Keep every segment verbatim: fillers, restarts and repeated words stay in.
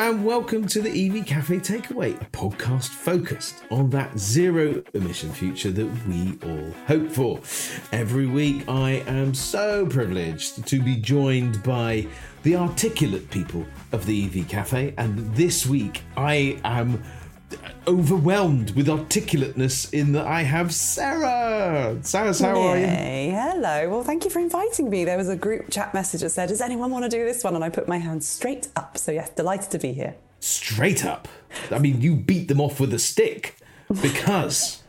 and welcome to the E V Cafe Takeaway, a podcast focused on that zero emission future that we all hope for. Every week I am so privileged to be joined by the articulate people of the E V Cafe, and this week I am overwhelmed with articulateness in that I have Sarah. Sarah, how are you? Yay, hello. Well, thank you for inviting me. There was a group chat message that said, does anyone want to do this one? And I put my hand straight up. So yes, delighted to be here. Straight up? I mean, you beat them off with a stick, because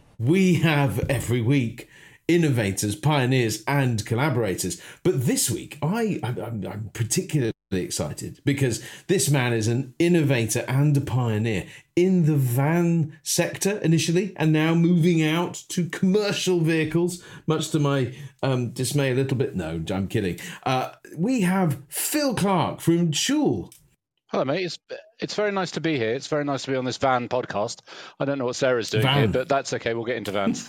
we have every week innovators, pioneers and collaborators. But this week, I, I'm, I'm particularly excited because this man is an innovator and a pioneer in the van sector initially, and now moving out to commercial vehicles, much to my um, dismay a little bit. No, I'm kidding. Uh, we have Phil Clark from Joule. Hello, mate. It's it's very nice to be here. It's very nice to be on this van podcast. I don't know what Sarah's doing Van. here, but that's okay. We'll get into vans.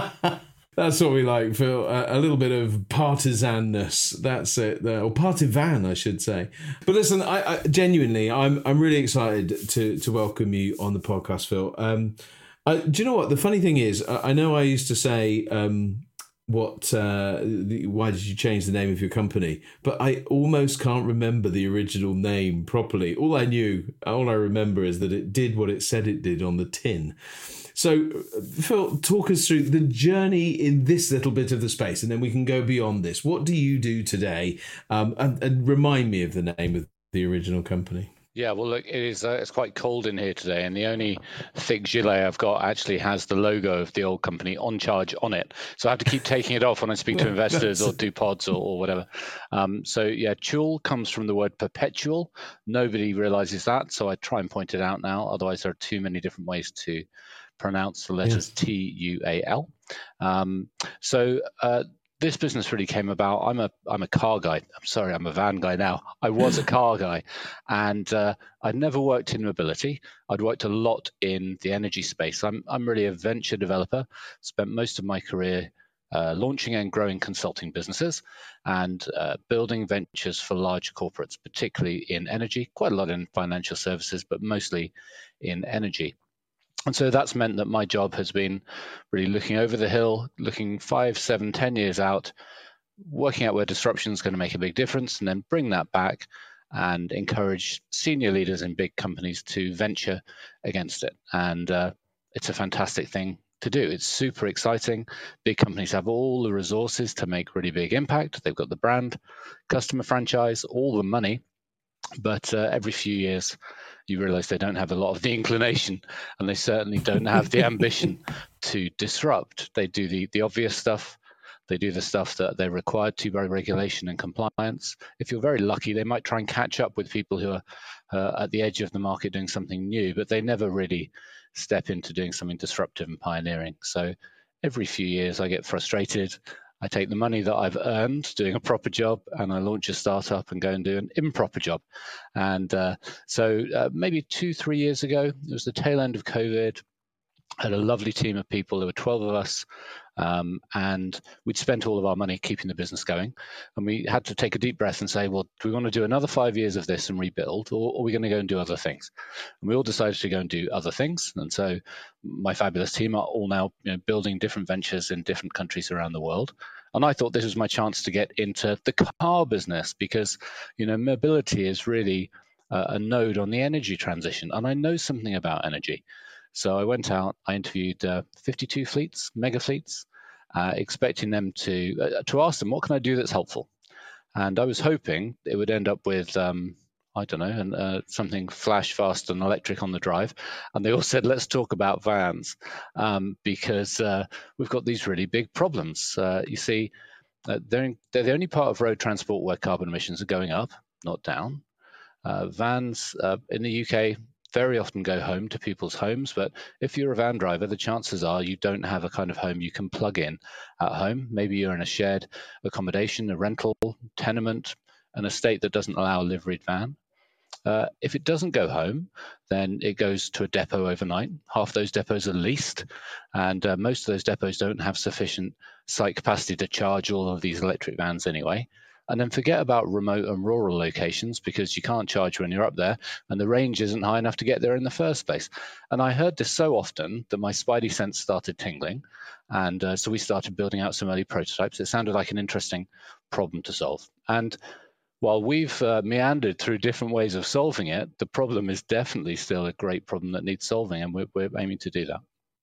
That's what we like, Phil. A, a little bit of partisanness. That's it, or partivan, I should say. But listen, I, I genuinely, I'm I'm really excited to to welcome you on the podcast, Phil. Um, I, do you know what the funny thing is? I, I know I used to say, um, what? Uh, the, why did you change the name of your company? But I almost can't remember the original name properly. All I knew, all I remember, is that it did what it said it did on the tin. So, Phil, talk us through the journey in this little bit of the space, and then we can go beyond this. What do you do today? Um, and, and remind me of the name of the original company. Yeah, well, look, it is. Uh, it's quite cold in here today, and the only thick gilet I've got actually has the logo of the old company, On Charge, on it. So I have to keep taking it off when I speak to investors or do pods or, or whatever. Um, so yeah, Joule comes from the word perpetual. Nobody realizes that, so I try and point it out now. Otherwise, there are too many different ways to pronounce the letters. Yes. T U A L. Um, so uh, this business really came about. I'm a I'm a car guy. I'm sorry, I'm a van guy now. I was a car guy, and uh, I'd never worked in mobility. I'd worked a lot in the energy space. I'm I'm really a venture developer. Spent most of my career uh, launching and growing consulting businesses and uh, building ventures for large corporates, particularly in energy. Quite a lot in financial services, but mostly in energy. And so that's meant that my job has been really looking over the hill, looking five, seven, ten years out, working out where disruption is going to make a big difference, and then bring that back and encourage senior leaders in big companies to venture against it. And uh, it's a fantastic thing to do. It's super exciting. Big companies have all the resources to make really big impact. They've got the brand, customer franchise, all the money. But uh, every few years, you realize they don't have a lot of the inclination, and they certainly don't have the ambition to disrupt. They do the, the obvious stuff. They do the stuff that they're required to by regulation and compliance. If you're very lucky, they might try and catch up with people who are uh, at the edge of the market doing something new, but they never really step into doing something disruptive and pioneering. So every few years, I get frustrated. I take the money that I've earned doing a proper job, and I launch a startup and go and do an improper job. And uh, so uh, maybe two, three years ago, it was the tail end of COVID. I had a lovely team of people. There were twelve of us, um, and we'd spent all of our money keeping the business going. And we had to take a deep breath and say, well, do we want to do another five years of this and rebuild, or, or are we going to go and do other things? And we all decided to go and do other things. And so my fabulous team are all now, you know, building different ventures in different countries around the world. And I thought this was my chance to get into the car business because, you know, mobility is really uh, a node on the energy transition. And I know something about energy. So I went out, I interviewed uh, fifty-two fleets, mega fleets, uh, expecting them to uh, to ask them, what can I do that's helpful? And I was hoping it would end up with, um, I don't know, and, uh, something flash, fast and electric on the drive. And they all said, let's talk about vans um, because uh, we've got these really big problems. Uh, you see, uh, they're, in, they're the only part of road transport where carbon emissions are going up, not down. Uh, vans uh, in the U K very often go home to people's homes, but if you're a van driver, the chances are you don't have a kind of home you can plug in at home. Maybe you're in a shared accommodation, a rental, tenement, an estate that doesn't allow a liveried van. Uh, if it doesn't go home, then it goes to a depot overnight. Half those depots are leased, and uh, most of those depots don't have sufficient site capacity to charge all of these electric vans anyway. And then forget about remote and rural locations, because you can't charge when you're up there and the range isn't high enough to get there in the first place. And I heard this so often that my spidey sense started tingling. And uh, so we started building out some early prototypes. It sounded like an interesting problem to solve. And while we've uh, meandered through different ways of solving it, the problem is definitely still a great problem that needs solving, and we're, we're aiming to do that.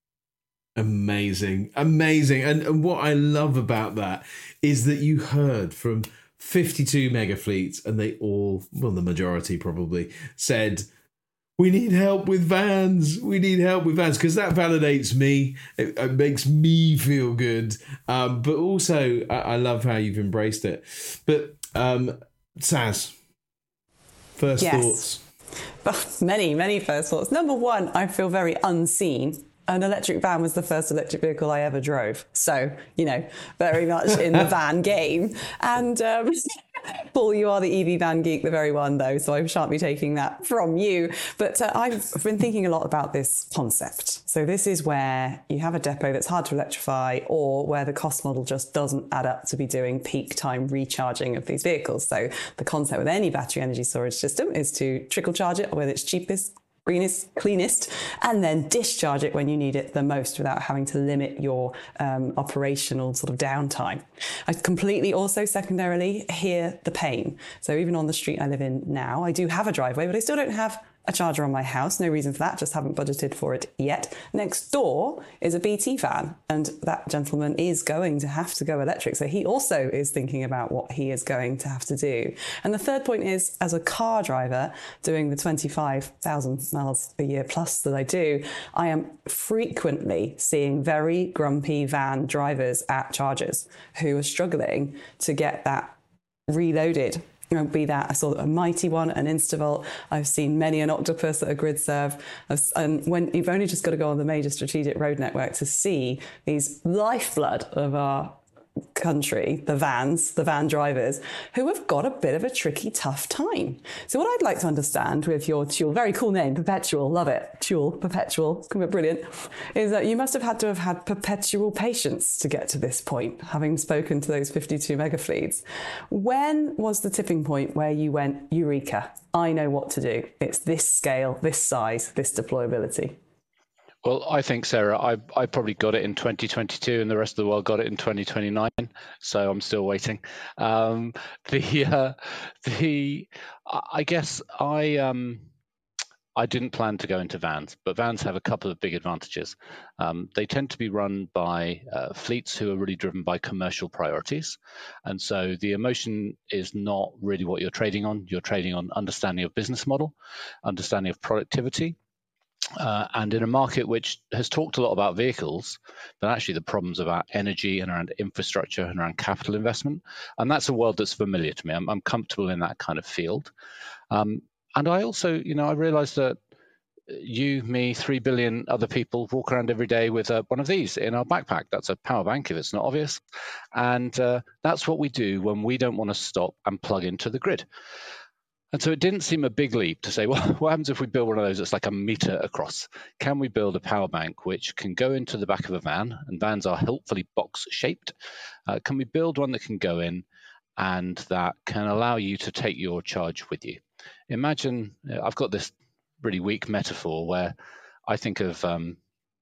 Amazing, amazing. And, and what I love about that is that you heard from fifty-two mega fleets, and they all, well, the majority probably, said, we need help with vans. We need help with vans, because that validates me. It, it makes me feel good. Um, but also, I, I love how you've embraced it. But um, Saz, first yes. thoughts? Many, many first thoughts. Number one, I feel very unseen. An electric van was the first electric vehicle I ever drove. So, you know, very much in the van game. And um, Paul, you are the E V van geek, the very one, though, so I shan't be taking that from you. But uh, I've been thinking a lot about this concept. So this is where you have a depot that's hard to electrify, or where the cost model just doesn't add up to be doing peak time recharging of these vehicles. So the concept with any battery energy storage system is to trickle charge it, whether it's cheapest, greenest, cleanest, and then discharge it when you need it the most without having to limit your um, operational sort of downtime. I completely also secondarily hear the pain. So even on the street I live in now, I do have a driveway, but I still don't have a charger on my house. No reason for that, just haven't budgeted for it yet. Next door is a B T van, and that gentleman is going to have to go electric. So he also is thinking about what he is going to have to do. And the third point is, as a car driver doing the twenty-five thousand miles a year plus that I do, I am frequently seeing very grumpy van drivers at chargers who are struggling to get that reloaded. You know, be that I saw a Mighty one, an Instavolt. I've seen many an Octopus at a GridServe. I've, and when you've only just got to go on the major strategic road network to see these lifeblood of our country, the vans, the van drivers, who have got a bit of a tricky, tough time. So what I'd like to understand with your Tuel, very cool name, Perpetual, love it, Tuel, Perpetual, brilliant, is that you must have had to have had perpetual patience to get to this point, having spoken to those fifty-two mega fleets. When was the tipping point where you went, Eureka, I know what to do. It's this scale, this size, this deployability? Well, I think, Sarah, I I probably got it in twenty twenty-two, and the rest of the world got it in twenty twenty-nine. So I'm still waiting. Um, the uh, the I guess I um I didn't plan to go into vans, but vans have a couple of big advantages. Um, they tend to be run by uh, fleets who are really driven by commercial priorities, and so the emotion is not really what you're trading on. You're trading on understanding of business model, understanding of productivity. Uh, and in a market which has talked a lot about vehicles, but actually the problems about energy and around infrastructure and around capital investment. And that's a world that's familiar to me. I'm, I'm comfortable in that kind of field. Um, and I also, you know, I realized that you, me, three billion other people walk around every day with uh, one of these in our backpack. That's a power bank if it's not obvious. And uh, that's what we do when we don't want to stop and plug into the grid. And so it didn't seem a big leap to say, well, what happens if we build one of those that's like a meter across? Can we build a power bank which can go into the back of a van, and vans are helpfully box shaped? Uh, can we build one that can go in and that can allow you to take your charge with you? Imagine, I've got this really weak metaphor where I think of um,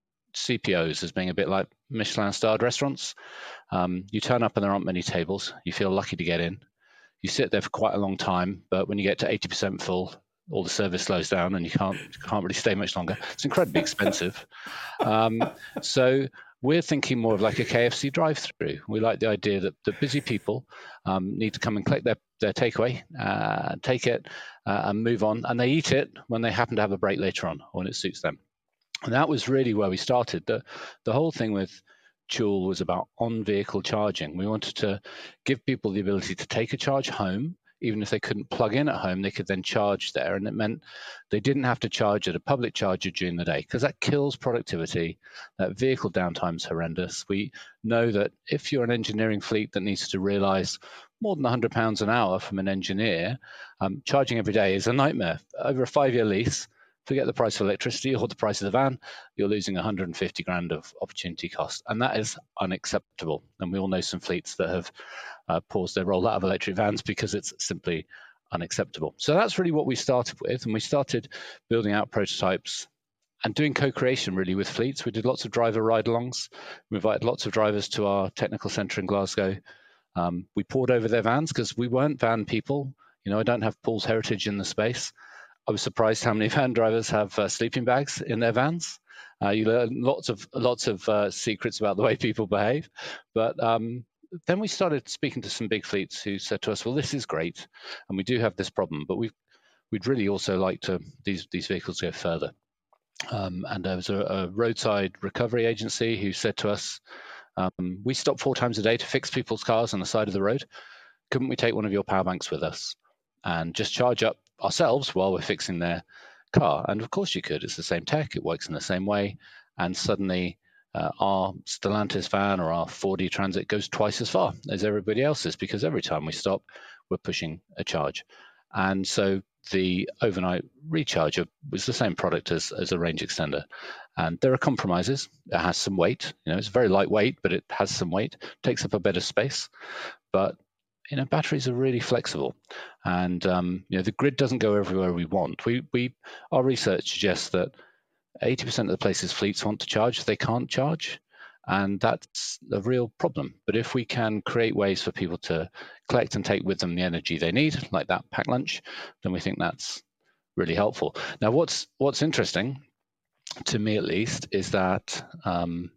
C P Os as being a bit like Michelin-starred restaurants. Um, you turn up and there aren't many tables. You feel lucky to get in. You sit there for quite a long time, but when you get to eighty percent full, all the service slows down and you can't you can't really stay much longer. It's incredibly expensive. Um, so we're thinking more of like a K F C drive-through. We like the idea that the busy people um, need to come and collect their, their takeaway, uh, take it uh, and move on. And they eat it when they happen to have a break later on or when it suits them. And that was really where we started. The, the whole thing with Tuel was about on-vehicle charging. We wanted to give people the ability to take a charge home. Even if they couldn't plug in at home, they could then charge there. And it meant they didn't have to charge at a public charger during the day, because that kills productivity. That vehicle downtime is horrendous. We know that if you're an engineering fleet that needs to realize more than one hundred pounds an hour from an engineer, um, charging every day is a nightmare. Over a five-year lease, forget the price of electricity or the price of the van, you're losing one hundred fifty grand of opportunity cost. And that is unacceptable. And we all know some fleets that have uh, paused their rollout of electric vans because it's simply unacceptable. So that's really what we started with. And we started building out prototypes and doing co-creation really with fleets. We did lots of driver ride-alongs. We invited lots of drivers to our technical centre in Glasgow. Um, we poured over their vans because we weren't van people. You know, I don't have Paul's heritage in the space. I was surprised how many van drivers have uh, sleeping bags in their vans. Uh, you learn lots of lots of uh, secrets about the way people behave. But um, then we started speaking to some big fleets who said to us, well, this is great, and we do have this problem, but we we'd really also like to these these vehicles go further. Um, and there was a, a roadside recovery agency who said to us, um, we stop four times a day to fix people's cars on the side of the road. Couldn't we take one of your power banks with us and just charge up ourselves while we're fixing their car? And of course you could. It's the same tech. It works in the same way. And suddenly uh, our Stellantis van or our four D Transit goes twice as far as everybody else's, because every time we stop, we're pushing a charge. And so the overnight recharger was the same product as, as a range extender. And there are compromises. It has some weight. You know, it's very lightweight, but it has some weight, takes up a bit of space. But, you know, batteries are really flexible. And, um, you know, the grid doesn't go everywhere we want. We, we, our research suggests that eighty percent of the places fleets want to charge, they can't charge. And that's a real problem. But if we can create ways for people to collect and take with them the energy they need, like that packed lunch, then we think that's really helpful. Now, what's what's interesting, to me at least, is that um,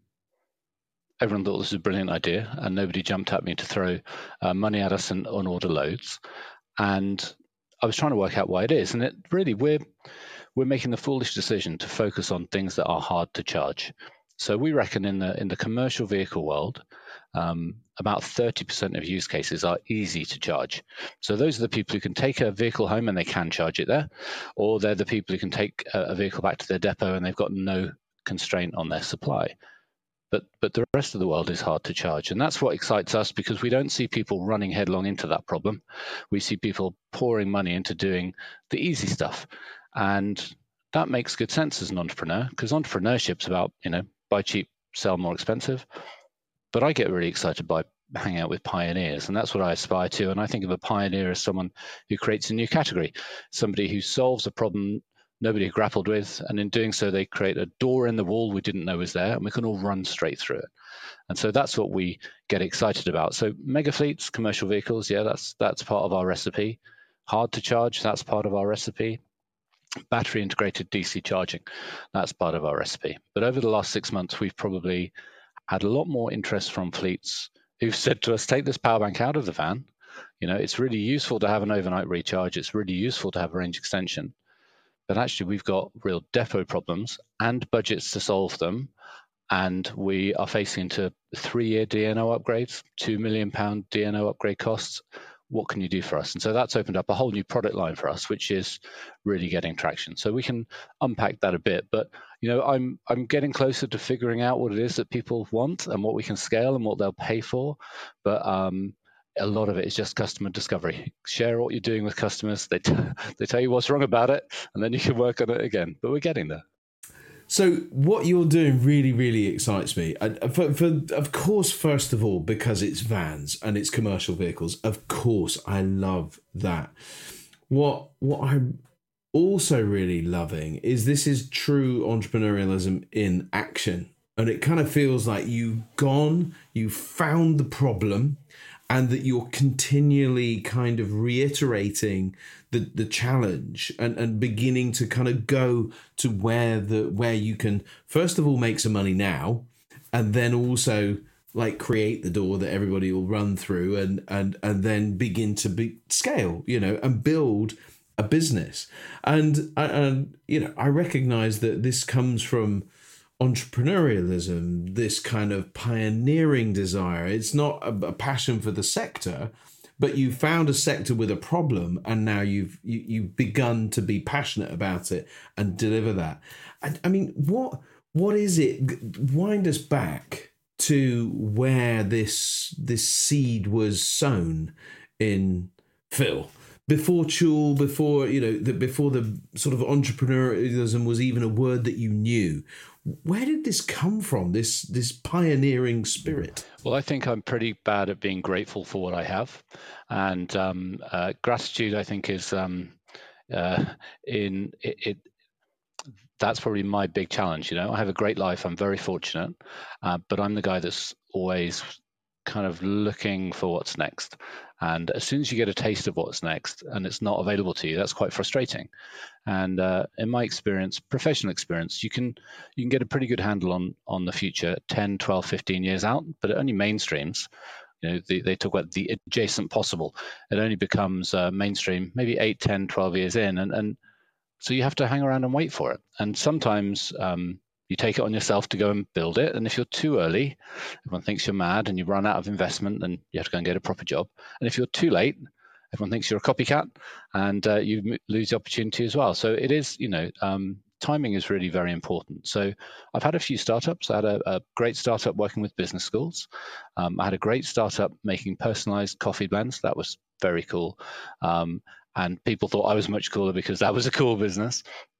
everyone thought this was a brilliant idea, and nobody jumped at me to throw uh, money at us and on order loads. And I was trying to work out why it is. And it really, we're we're making the foolish decision to focus on things that are hard to charge. So we reckon in the in the commercial vehicle world, um, about thirty percent of use cases are easy to charge. So those are the people who can take a vehicle home and they can charge it there, or they're the people who can take a, a vehicle back to their depot and they've got no constraint on their supply. But but the rest of the world is hard to charge. And that's what excites us, because we don't see people running headlong into that problem. We see people pouring money into doing the easy stuff. And that makes good sense as an entrepreneur, because entrepreneurship's about, you know, buy cheap, sell more expensive. But I get really excited by hanging out with pioneers, and that's what I aspire to. And I think of a pioneer as someone who creates a new category, somebody who solves a problem nobody grappled with, and in doing so, they create a door in the wall we didn't know was there, and we can all run straight through it. And so that's what we get excited about. So mega fleets, commercial vehicles, yeah, that's that's part of our recipe. Hard to charge, that's part of our recipe. Battery integrated D C charging, that's part of our recipe. But over the last six months, we've probably had a lot more interest from fleets who've said to us, take this power bank out of the van. You know, it's really useful to have an overnight recharge. It's really useful to have a range extension. But actually, we've got real depot problems and budgets to solve them. And we are facing into three-year D N O upgrades, two million pound D N O upgrade costs. What can you do for us? And so that's opened up a whole new product line for us, which is really getting traction. So we can unpack that a bit. But, you know, I'm I'm getting closer to figuring out what it is that people want and what we can scale and what they'll pay for. But um, a lot of it is just customer discovery. Share what you're doing with customers. They t- they tell you what's wrong about it, and then you can work on it again. But we're getting there. So what you're doing really, really excites me. And for, for, of course, first of all, because it's vans and it's commercial vehicles, of course, I love that. What what I'm also really loving is this is true entrepreneurialism in action. And it kind of feels like you've gone, you found the problem, and that you're continually kind of reiterating the, the challenge and, and beginning to kind of go to where the where you can, first of all, make some money now, and then also like create the door that everybody will run through, and and and then begin to be scale, you know, and build a business. And and you know, I recognize that this comes from entrepreneurialism, this kind of pioneering desire. It's not a, a passion for the sector, but you found a sector with a problem, and now you've you, you've begun to be passionate about it and deliver that. I, I mean, what what is it? Wind us back to where this this seed was sown in Phil, before Tool, before, you know, the, before the sort of entrepreneurialism was even a word that you knew. Where did this come from, this this pioneering spirit? Well, I think I'm pretty bad at being grateful for what I have. And um, uh, gratitude, I think, is um, uh, in it, it. That's probably my big challenge. You know, I have a great life. I'm very fortunate, uh, but I'm the guy that's always kind of looking for what's next. And as soon as you get a taste of what's next and it's not available to you, that's quite frustrating. And uh, in my experience, professional experience, you can you can get a pretty good handle on on the future ten, twelve, fifteen years out, but it only mainstreams. You know, they, they talk about the adjacent possible. It only becomes uh, mainstream maybe eight, ten, twelve years in. And, and so you have to hang around and wait for it. And sometimes um, you take it on yourself to go and build it. And if you're too early, everyone thinks you're mad and you run out of investment and you have to go and get a proper job. And if you're too late, everyone thinks you're a copycat and uh, you lose the opportunity as well. So it is, you know, um, timing is really very important. So I've had a few startups. I had a, a great startup working with business schools. Um, I had a great startup making personalized coffee blends. That was very cool. Um, and people thought I was much cooler because that was a cool business.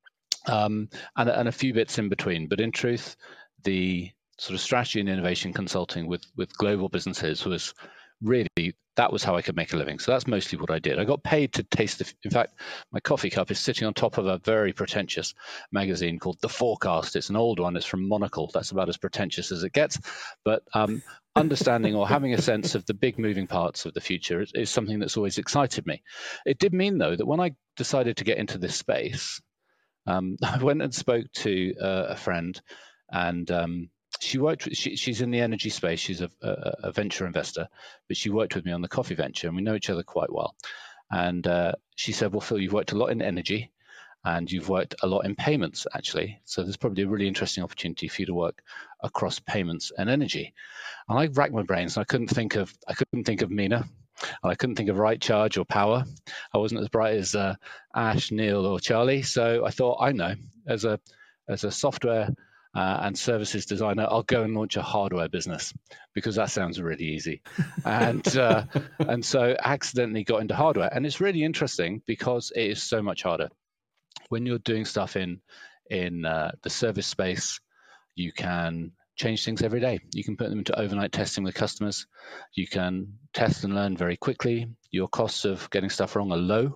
Um, and, and a few bits in between. But in truth, the sort of strategy and innovation consulting with, with global businesses was really, that was how I could make a living. So that's mostly what I did. I got paid to taste the, in fact, my coffee cup is sitting on top of a very pretentious magazine called The Forecast. It's an old one. It's from Monocle. That's about as pretentious as it gets. But um, understanding or having a sense of the big moving parts of the future is, is something that's always excited me. It did mean, though, that when I decided to get into this space, Um, I went and spoke to uh, a friend, and um, she worked. With, she, she's in the energy space. She's a, a, a venture investor, but she worked with me on the coffee venture, and we know each other quite well. And uh, she said, "Well, Phil, you've worked a lot in energy, and you've worked a lot in payments, actually. So there's probably a really interesting opportunity for you to work across payments and energy." And I racked my brains, and I couldn't think of. I couldn't think of Mina. And I couldn't think of Right Charge or Power. I wasn't as bright as uh, Ash, Neil, or Charlie. So I thought, I know, as a as a software uh, and services designer, I'll go and launch a hardware business because that sounds really easy. and uh, and so accidentally got into hardware. And it's really interesting because it is so much harder. When you're doing stuff in in uh, the service space, you can change things every day. You can put them into overnight testing with customers. You can test and learn very quickly. Your costs of getting stuff wrong are low.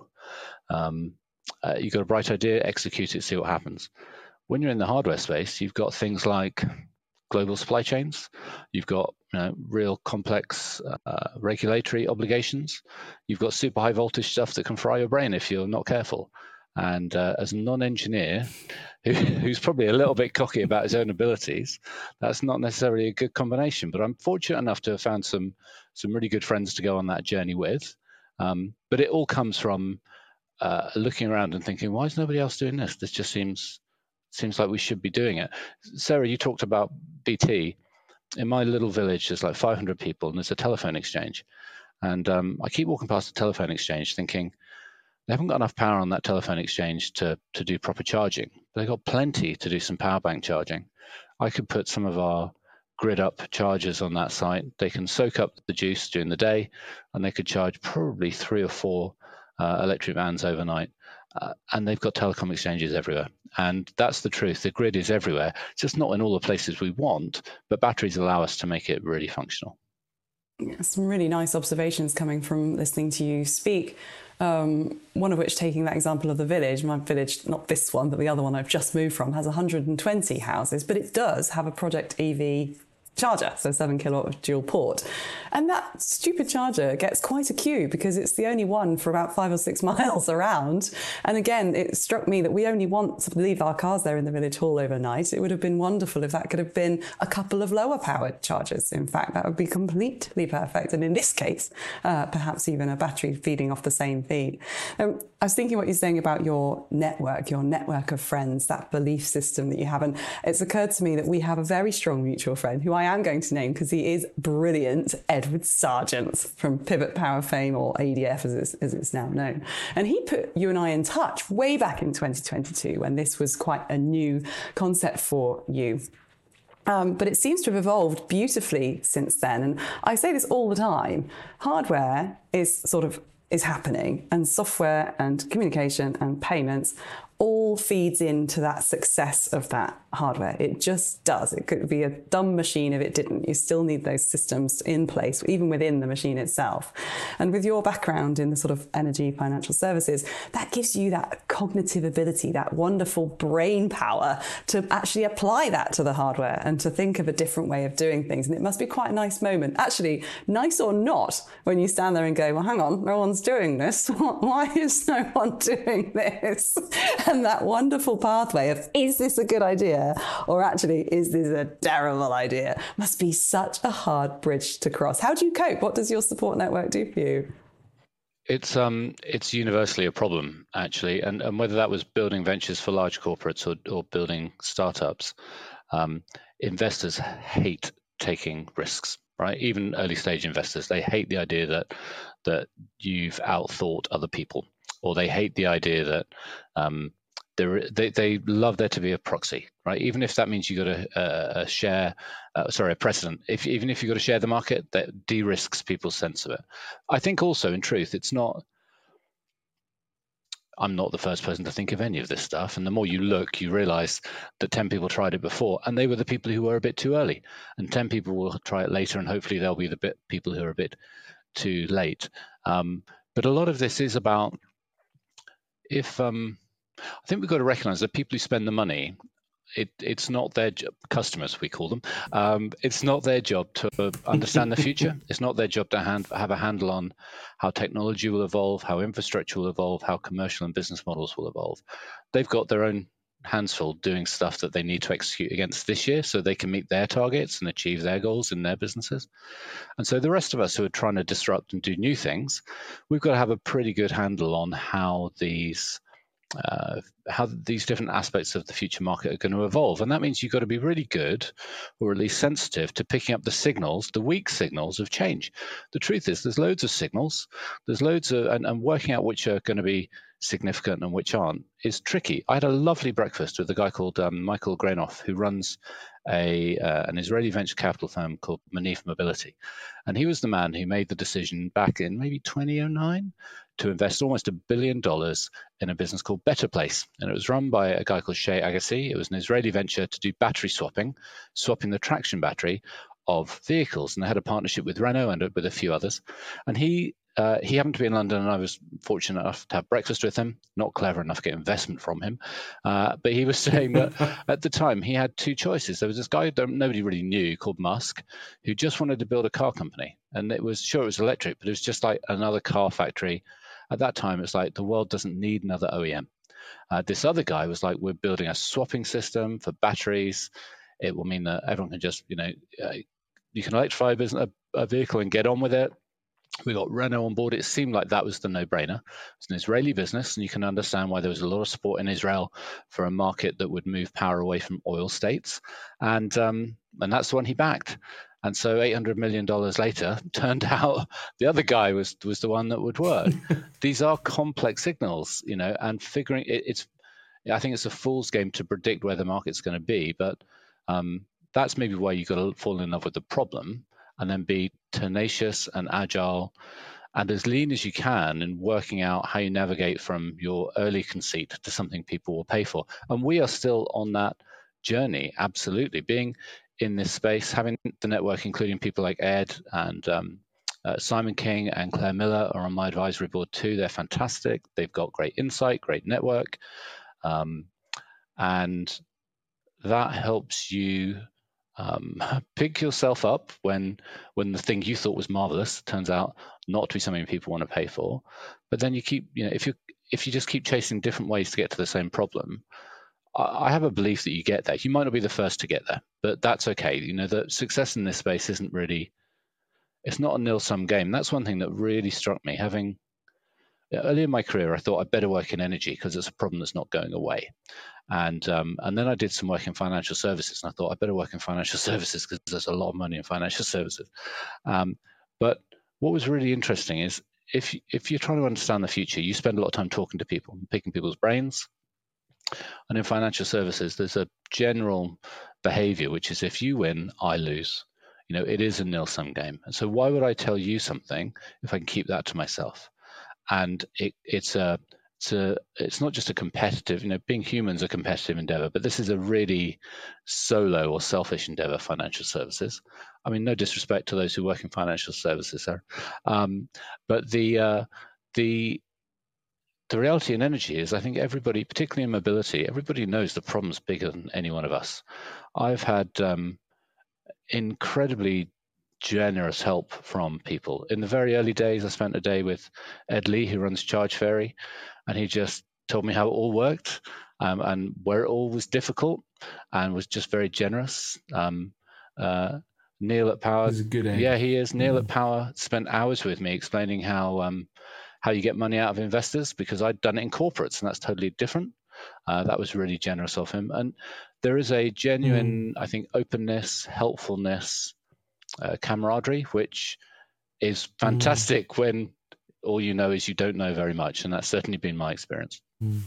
Um, uh, you've got a bright idea, execute it, see what happens. When you're in the hardware space, you've got things like global supply chains. You've got you know, real complex uh, regulatory obligations. You've got super high voltage stuff that can fry your brain if you're not careful. And uh, as a non-engineer who, who's probably a little bit cocky about his own abilities, that's not necessarily a good combination. But I'm fortunate enough to have found some some really good friends to go on that journey with. Um, but it all comes from uh, looking around and thinking, why is nobody else doing this? This just seems seems like we should be doing it. Sarah, you talked about B T. In my little village, there's like five hundred people, and there's a telephone exchange. And um, I keep walking past the telephone exchange thinking, they haven't got enough power on that telephone exchange to, to do proper charging. But they've got plenty to do some power bank charging. I could put some of our grid up chargers on that site. They can soak up the juice during the day, and they could charge probably three or four uh, electric vans overnight. Uh, and they've got telecom exchanges everywhere. And that's the truth. The grid is everywhere. It's just not in all the places we want, but batteries allow us to make it really functional. Yeah, some really nice observations coming from listening to you speak. Um, one of which, taking that example of the village, my village, not this one, but the other one I've just moved from, has one hundred twenty houses, but it does have a Project E V charger, so seven kilowatt of dual port. And that stupid charger gets quite a queue because it's the only one for about five or six miles around. And again, it struck me that we only want to leave our cars there in the village hall overnight. It would have been wonderful if that could have been a couple of lower powered chargers. In fact, that would be completely perfect. And in this case, uh, perhaps even a battery feeding off the same feed. Um, I was thinking what you're saying about your network, your network of friends, that belief system that you have. And it's occurred to me that we have a very strong mutual friend who I am going to name because he is brilliant, Edward Sargent from Pivot Power fame, or A D F as it's, as it's now known. And he put you and I in touch way back in twenty twenty-two when this was quite a new concept for you. Um, but it seems to have evolved beautifully since then. And I say this all the time, hardware is sort of is happening, and software and communication and payments all feeds into that success of that hardware. It just does. It could be a dumb machine if it didn't. You still need those systems in place, even within the machine itself. And with your background in the sort of energy financial services, that gives you that cognitive ability, that wonderful brain power to actually apply that to the hardware and to think of a different way of doing things. And it must be quite a nice moment, actually, nice or not, when you stand there and go, well, hang on, no one's doing this. Why is no one doing this? And that wonderful pathway of, is this a good idea? Or actually, is this a terrible idea? Must be such a hard bridge to cross. How do you cope? What does your support network do for you? It's um it's universally a problem, actually, and and whether that was building ventures for large corporates or or building startups, um, investors hate taking risks, right? Even early stage investors, they hate the idea that that you've outthought other people, or they hate the idea that um, They, they love there to be a proxy, right? Even if that means you got to uh, share, uh, sorry, a precedent. If even if you got to share the market, that de-risks people's sense of it. I think also, in truth, it's not. I'm not the first person to think of any of this stuff, and the more you look, you realize that ten people tried it before, and they were the people who were a bit too early, and ten people will try it later, and hopefully they'll be the bit people who are a bit too late. Um, but a lot of this is about if. Um, I think we've got to recognize that people who spend the money, it, it's not their job, customers we call them, um, it's not their job to understand the future. It's not their job to hand, have a handle on how technology will evolve, how infrastructure will evolve, how commercial and business models will evolve. They've got their own hands full doing stuff that they need to execute against this year so they can meet their targets and achieve their goals in their businesses. And so the rest of us who are trying to disrupt and do new things, we've got to have a pretty good handle on how these Uh, how these different aspects of the future market are going to evolve. And that means you've got to be really good, or at least sensitive, to picking up the signals, the weak signals of change. The truth is there's loads of signals, there's loads of, and, and working out which are going to be significant and which aren't is tricky. I had a lovely breakfast with a guy called um, Michael Granoff, who runs a uh, an Israeli venture capital firm called Manif Mobility. And he was the man who made the decision back in maybe twenty oh nine to invest almost a billion dollars in a business called Better Place. And it was run by a guy called Shay Agassi. It was an Israeli venture to do battery swapping, swapping the traction battery of vehicles. And they had a partnership with Renault and with a few others. And he uh, he happened to be in London, and I was fortunate enough to have breakfast with him, not clever enough to get investment from him. Uh, but he was saying that at the time he had two choices. There was this guy that nobody really knew called Musk, who just wanted to build a car company. And it was, sure, it was electric, but it was just like another car factory. At that time, it's like the world doesn't need another O E M. Uh, this other guy was like, we're building a swapping system for batteries. It will mean that everyone can just, you know, uh, you can electrify a, business, a, a vehicle and get on with it. We got Renault on board. It seemed like that was the no-brainer. It's an Israeli business, and you can understand why there was a lot of support in Israel for a market that would move power away from oil states. And um, and that's the one he backed. And so eight hundred million dollars later, turned out the other guy was was the one that would work. These are complex signals, you know, and figuring it, it's, I think it's a fool's game to predict where the market's going to be. But um, that's maybe why you've got to fall in love with the problem and then be tenacious and agile and as lean as you can in working out how you navigate from your early conceit to something people will pay for. And we are still on that journey, absolutely. Being in this space, having the network, including people like Ed and um, uh, Simon King and Claire Miller are on my advisory board too. They're fantastic. They've got great insight, great network. Um, and that helps you um, pick yourself up when when the thing you thought was marvelous turns out not to be something people want to pay for. But then you keep, you know, if you if you just keep chasing different ways to get to the same problem, I have a belief that you get there. You might not be the first to get there, but that's okay. You know, the success in this space isn't really, it's not a nil-sum game. That's one thing that really struck me. Having, early in my career, I thought I'd better work in energy because it's a problem that's not going away. And um, and then I did some work in financial services, and I thought I'd better work in financial services because there's a lot of money in financial services. Um, but what was really interesting is if, if you're trying to understand the future, you spend a lot of time talking to people, picking people's brains. And in financial services, there's a general behavior, which is if you win, I lose. You know, it is a nil-sum game. And so why would I tell you something if I can keep that to myself? and it, it's a it's a it's not just a competitive, you know, being human's a competitive endeavor, but this is a really solo or selfish endeavor, financial services. I mean, no disrespect to those who work in financial services, sir, um, but the uh, the the reality in energy is, I think everybody, particularly in mobility, everybody knows the problem's bigger than any one of us. I've had um, incredibly generous help from people. In the very early days, I spent a day with Ed Lee, who runs Charge Ferry, and he just told me how it all worked um, and where it all was difficult, and was just very generous. Um, uh, Neil at Power, He's a good egg. yeah, he is. Neil Mm. at Power spent hours with me explaining how um, how you get money out of investors, because I'd done it in corporates, and that's totally different. Uh, that was really generous of him. And there is a genuine, I think, openness, helpfulness, uh, camaraderie, which is fantastic when all you know is you don't know very much. And that's certainly been my experience. Mm.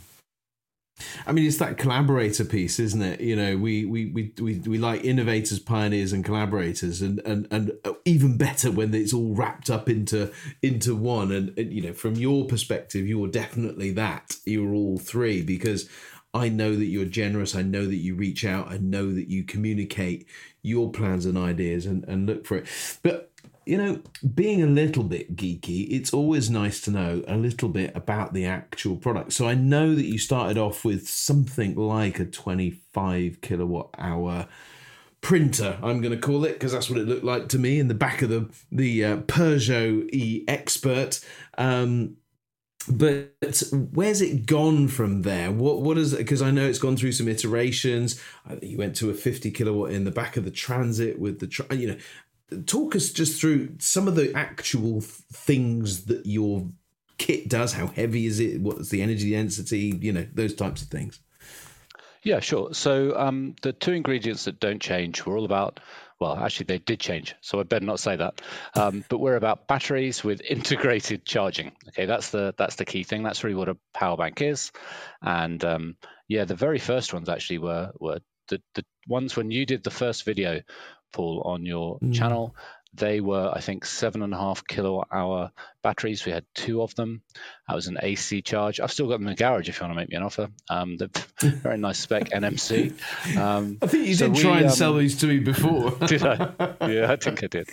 I mean, it's that collaborator piece, isn't it? You know, we we we we, we like innovators, pioneers, and collaborators, and, and and even better when it's all wrapped up into into one. And, and you know, from your perspective, you're definitely that. You're all three, because I know that you're generous. I know that you reach out. I know that you communicate your plans and ideas and, and look for it. But you know, being a little bit geeky, it's always nice to know a little bit about the actual product. So I know that you started off with something like a twenty-five kilowatt hour printer, I'm going to call it, because that's what it looked like to me in the back of the, the uh, Peugeot e-Expert. Um, but where's it gone from there? What what is it? Because I know it's gone through some iterations. You went to a fifty kilowatt in the back of the Transit with the, tra- you know, talk us just through some of the actual things that your kit does. How heavy is it? What's the energy density? You know, those types of things. Yeah, sure. So um, the two ingredients that don't change were all about, well, actually they did change, so I better not say that. Um, but we're about batteries with integrated charging. Okay, that's the that's the key thing. That's really what a power bank is. And um, yeah, the very first ones actually were were the, the ones when you did the first video, Paul, on your mm. channel. They were, I think, seven and a half kilowatt hour batteries. We had two of them. That was an A C charge. I've still got them in the garage if you want to make me an offer. Um, they're very nice spec N M C. Um, I think you so did we, try and um, sell these to me before. Did I? Yeah, I think I did.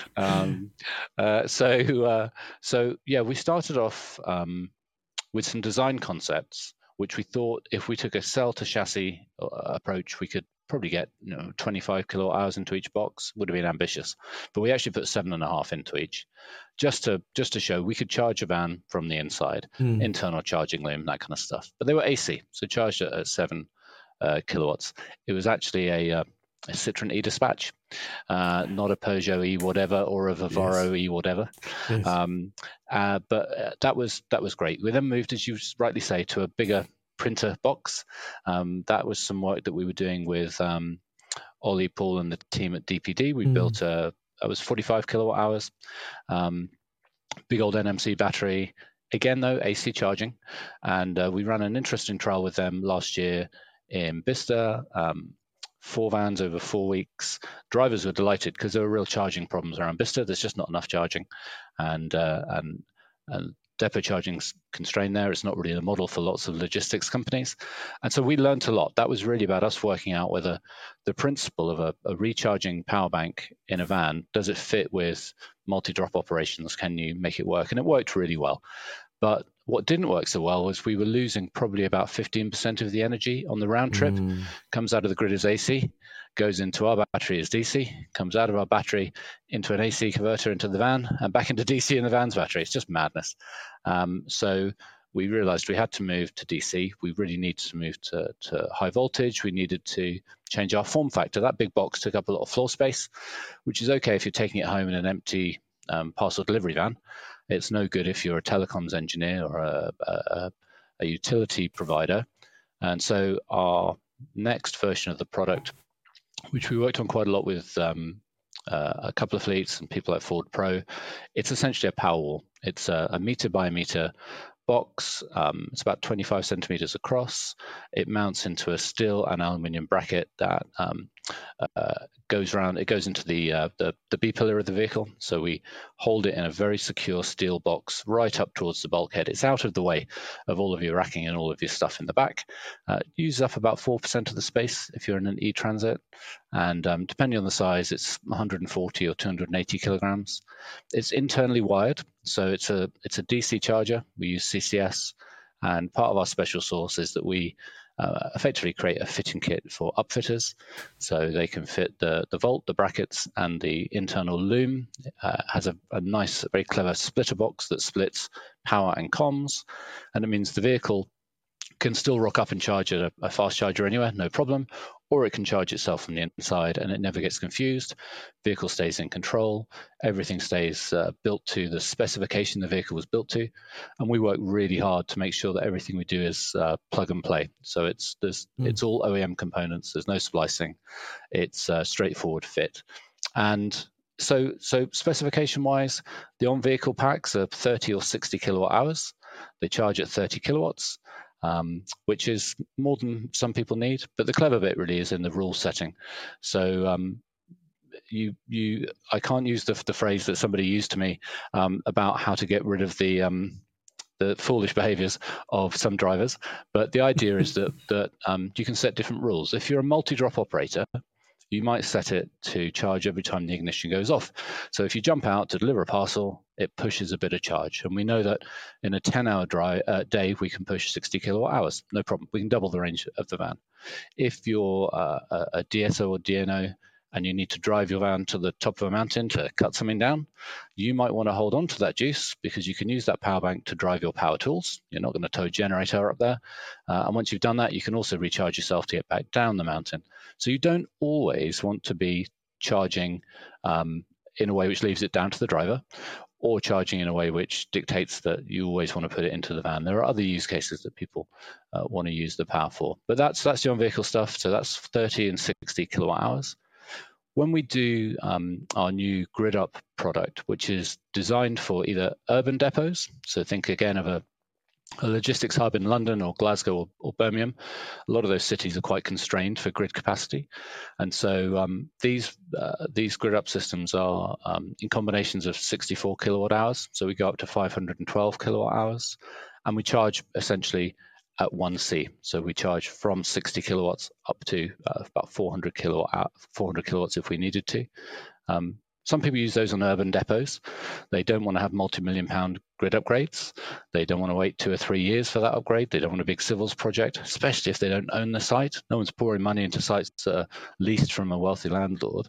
Um, uh, so, uh, so yeah, we started off um, with some design concepts, which we thought if we took a cell to chassis uh, approach, we could probably get, you know, twenty-five kilowatt hours into each box. Would have been ambitious, but we actually put seven and a half into each, just to just to show we could charge a van from the inside, mm. internal charging loom, that kind of stuff. But they were A C, so charged at, at seven uh, kilowatts. It was actually a, uh, a Citroen e-Dispatch, uh, not a Peugeot e whatever or a Vivaro yes. e whatever. Yes. Um, uh, but uh, that was that was great. We then moved, as you rightly say, to a bigger printer box. Um, that was some work that we were doing with um, Ollie, Paul, and the team at D P D. We mm. built a, that was forty-five kilowatt hours, um, big old N M C battery. Again, though, A C charging. And uh, we ran an interesting trial with them last year in Bicester. Um, four vans over four weeks. Drivers were delighted because there were real charging problems around Bicester. There's just not enough charging. And, uh, and, and depot charging's constrained there. It's not really the model for lots of logistics companies. And so we learned a lot. That was really about us working out whether the principle of a, a recharging power bank in a van, does it fit with multi-drop operations? Can you make it work? And it worked really well. But what didn't work so well was we were losing probably about fifteen percent of the energy on the round trip. Mm. Comes out of the grid as A C, goes into our battery as D C, comes out of our battery into an A C converter into the van, and back into D C in the van's battery. It's just madness. Um, so we realized we had to move to D C. We really needed to move to, to high voltage. We needed to change our form factor. That big box took up a lot of floor space, which is okay if you're taking it home in an empty um, parcel delivery van. It's no good if you're a telecoms engineer or a, a, a utility provider. And so our next version of the product, which we worked on quite a lot with um, uh, a couple of fleets and people like Ford Pro, it's essentially a Powerwall. It's a, a meter by meter box. Um, it's about twenty-five centimeters across. It mounts into a steel and aluminium bracket that um, uh, goes around. It goes into the, uh, the the B pillar of the vehicle. So we hold it in a very secure steel box right up towards the bulkhead. It's out of the way of all of your racking and all of your stuff in the back. Uh, uses up about four percent of the space if you're in an E-Transit, and um, depending on the size, it's one hundred forty or two hundred eighty kilograms. It's internally wired, so it's a it's a D C charger. We use C C S, and part of our special sauce is that we Uh, effectively create a fitting kit for upfitters, so they can fit the, the volt, the brackets, and the internal loom. Uh, has a, a nice, very clever splitter box that splits power and comms, and it means the vehicle can still rock up and charge at a, a fast charger anywhere, no problem, or it can charge itself from the inside and it never gets confused. Vehicle stays in control. Everything stays uh, built to the specification the vehicle was built to. And we work really hard to make sure that everything we do is uh, plug and play. So it's there's, mm. it's all O E M components. There's no splicing. It's a straightforward fit. And so, so specification-wise, the on-vehicle packs are thirty or sixty kilowatt hours. They charge at thirty kilowatts. Um, which is more than some people need. But the clever bit really is in the rule setting. So um, you, you, I can't use the, the phrase that somebody used to me um, about how to get rid of the um, the foolish behaviours of some drivers. But the idea is that that um, you can set different rules. If you're a multi-drop operator, you might set it to charge every time the ignition goes off. So if you jump out to deliver a parcel, it pushes a bit of charge. And we know that in a ten-hour drive, uh, day, we can push sixty kilowatt hours. No problem. We can double the range of the van. If you're uh, a, a D S O or D N O and you need to drive your van to the top of a mountain to cut something down, you might want to hold on to that juice because you can use that power bank to drive your power tools. You're not going to tow a generator up there. Uh, and once you've done that, you can also recharge yourself to get back down the mountain. So you don't always want to be charging um, in a way which leaves it down to the driver, or charging in a way which dictates that you always want to put it into the van. There are other use cases that people uh, want to use the power for. But that's that's the on-vehicle stuff. So that's thirty and sixty kilowatt hours. When we do um, our new Grid Up product, which is designed for either urban depots, so think again of a, a logistics hub in London or Glasgow or, or Birmingham, a lot of those cities are quite constrained for grid capacity. And so um, these uh, these Grid Up systems are um, in combinations of sixty-four kilowatt hours, so we go up to five hundred twelve kilowatt hours, and we charge essentially at one C. So we charge from sixty kilowatts up to uh, about four hundred kilowatt, four hundred kilowatts if we needed to. Um, some people use those on urban depots. They don't want to have multi-million pound grid upgrades. They don't want to wait two or three years for that upgrade. They don't want a big civils project, especially if they don't own the site. No one's pouring money into sites that are leased from a wealthy landlord.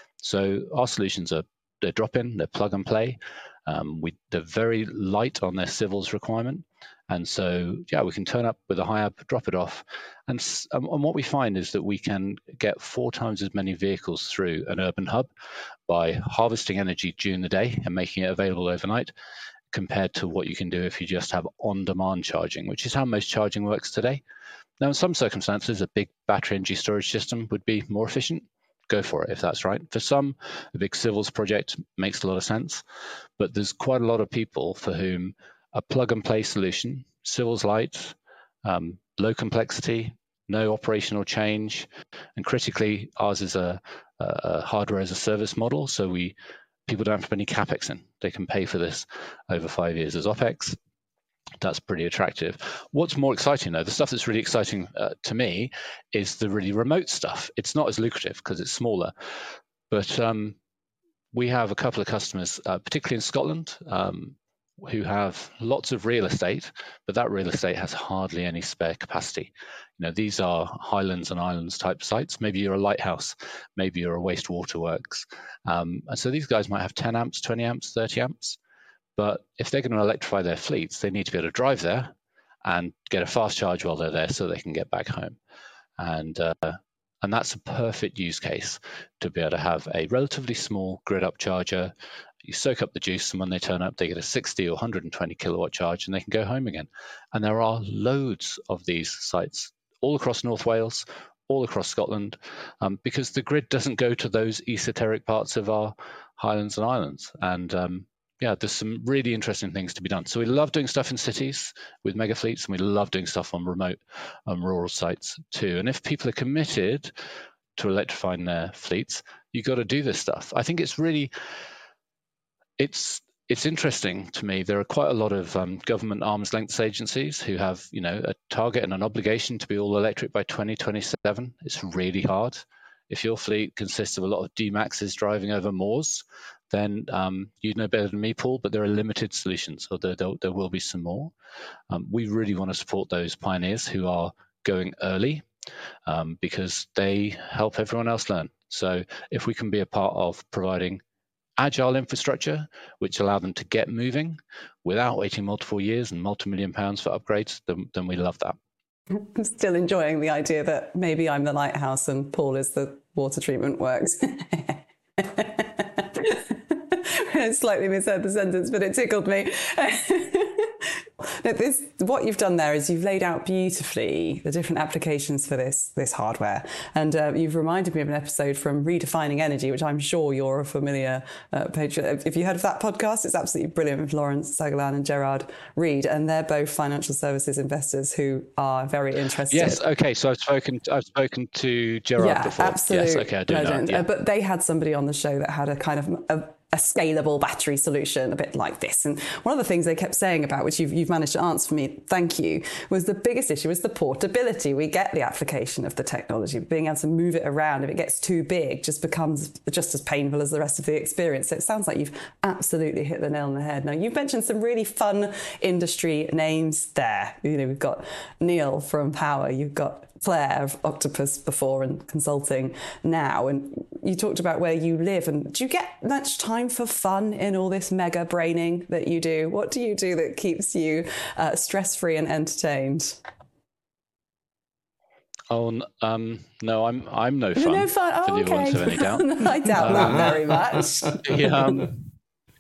So our solutions are they're drop-in, they're plug and play. Um, we, they're very light on their civils requirement. And so, yeah, we can turn up with a HIAB, drop it off. And, um, and what we find is that we can get four times as many vehicles through an urban hub by harvesting energy during the day and making it available overnight, compared to what you can do if you just have on-demand charging, which is how most charging works today. Now, in some circumstances, a big battery energy storage system would be more efficient. Go for it if that's right. For some, a big civils project makes a lot of sense, but there's quite a lot of people for whom a plug-and-play solution, civils light, um, low complexity, no operational change, and critically, ours is a, a hardware as a service model, so we people don't have to put any capex in. They can pay for this over five years as OPEX. That's pretty attractive. What's more exciting, though, the stuff that's really exciting uh, to me is the really remote stuff. It's not as lucrative because it's smaller, but um, we have a couple of customers, uh, particularly in Scotland, um, who have lots of real estate, but that real estate has hardly any spare capacity. You know, these are highlands and islands type sites. Maybe you're a lighthouse, maybe you're a wastewater works. Um, and so these guys might have ten amps, twenty amps, thirty amps. But if they're going to electrify their fleets, they need to be able to drive there and get a fast charge while they're there so they can get back home. And uh, and that's a perfect use case to be able to have a relatively small grid up charger. You soak up the juice, and when they turn up, they get a sixty or one hundred twenty kilowatt charge, and they can go home again. And there are loads of these sites all across North Wales, all across Scotland, um, because the grid doesn't go to those esoteric parts of our highlands and islands. And um, yeah, there's some really interesting things to be done. So we love doing stuff in cities with mega fleets, and we love doing stuff on remote and rural sites too. And if people are committed to electrifying their fleets, you've got to do this stuff. I think it's really, it's it's interesting to me. There are quite a lot of um, government arm's length agencies who have, you know, a target and an obligation to be all electric by twenty twenty-seven. It's really hard. If your fleet consists of a lot of D MAXs driving over moors, then um, you know better than me, Paul, but there are limited solutions, or there, there, there will be some more. Um, we really want to support those pioneers who are going early um, because they help everyone else learn. So if we can be a part of providing agile infrastructure, which allow them to get moving without waiting multiple years and multi-million pounds for upgrades, then, then we love that. I'm still enjoying the idea that maybe I'm the lighthouse and Paul is the water treatment works. I slightly misheard the sentence, but it tickled me. Now, this, what you've done there is you've laid out beautifully the different applications for this this hardware, and uh, you've reminded me of an episode from Redefining Energy, which I'm sure you're a familiar uh, patron. If you heard of that podcast, it's absolutely brilliant with Lawrence Sagalan and Gerard Reed, and they're both financial services investors who are very interested. Yes, okay. So I've spoken. I've spoken to Gerard yeah, before. Absolute yes, okay, I do legend. know. Yeah. Uh, but they had somebody on the show that had a kind of a, a scalable battery solution, a bit like this. And one of the things they kept saying about, which you've, you've managed to answer for me, thank you, was the biggest issue was the portability. We get the application of the technology, being able to move it around. If it gets too big, just becomes just as painful as the rest of the experience. So it sounds like you've absolutely hit the nail on the head. Now, you've mentioned some really fun industry names there. You know, we've got Neil from Power, you've got Claire of Octopus before and consulting now, and you talked about where you live. And do you get much time for fun in all this mega braining that you do? What do you do that keeps you uh, stress-free and entertained? Oh, um, no, I'm I'm no fun. No fun. Oh, for the okay. avoidance of any doubt. I doubt that very much. yeah, um,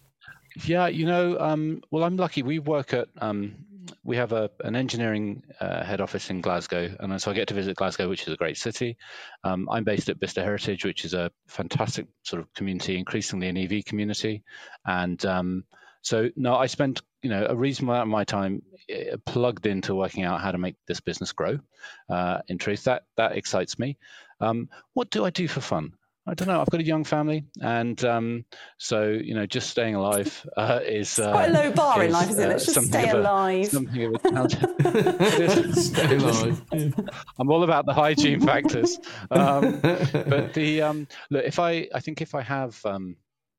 yeah, you know, um, well, I'm lucky. We work at. Um, We have a, an engineering uh, head office in Glasgow, and so I get to visit Glasgow, which is a great city. Um, I'm based at Bicester Heritage, which is a fantastic sort of community, increasingly an E V community. And um, so, no, I spend you know a reasonable amount of my time uh, plugged into working out how to make this business grow. Uh, in truth, that that excites me. Um, what do I do for fun? I don't know. I've got a young family, and um, so you know, just staying alive uh, is uh, quite a low bar is, in life, isn't it? Let's uh, just stay alive. A, something of a challenge. Stay alive. I'm all about the hygiene factors, um, but the um, look, if I, I think if I have, um,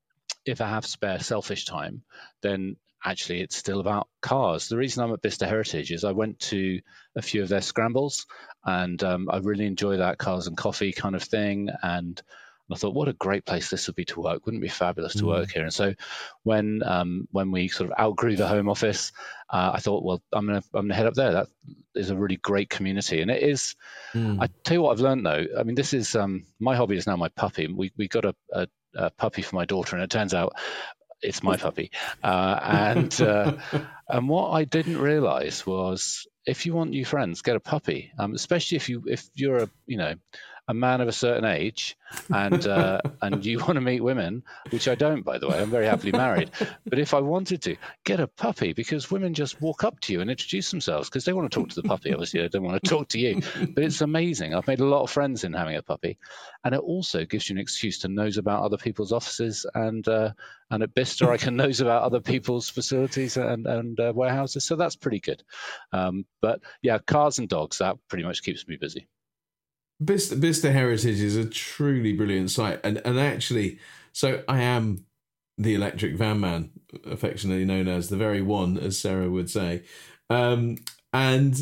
if I have spare selfish time, then actually it's still about cars. The reason I'm at Bicester Heritage is I went to a few of their scrambles, and um, I really enjoy that cars and coffee kind of thing, and I thought, what a great place this would be to work. Wouldn't it be fabulous to mm. work here? And so when um, when we sort of outgrew the home office, uh, I thought, well, I'm going to I'm gonna head up there. That is a really great community. And it is, mm. I tell you what I've learned, though. I mean, this is, um, my hobby is now my puppy. We we got a, a, a puppy for my daughter, and it turns out it's my puppy. Uh, and uh, and what I didn't realize was if you want new friends, get a puppy, um, especially if you if you're a, you know, a man of a certain age and uh, and you want to meet women, which I don't, by the way, I'm very happily married. But if I wanted to, get a puppy, because women just walk up to you and introduce themselves because they want to talk to the puppy. Obviously, they don't want to talk to you. But it's amazing. I've made a lot of friends in having a puppy. And it also gives you an excuse to nose about other people's offices. And uh, and at Bicester, I can nose about other people's facilities and, and uh, warehouses. So that's pretty good. Um, but yeah, cars and dogs, that pretty much keeps me busy. Bicester, Bicester Heritage is a truly brilliant site, and and actually, so I am the electric van man, affectionately known as the very one, as Sarah would say, um, and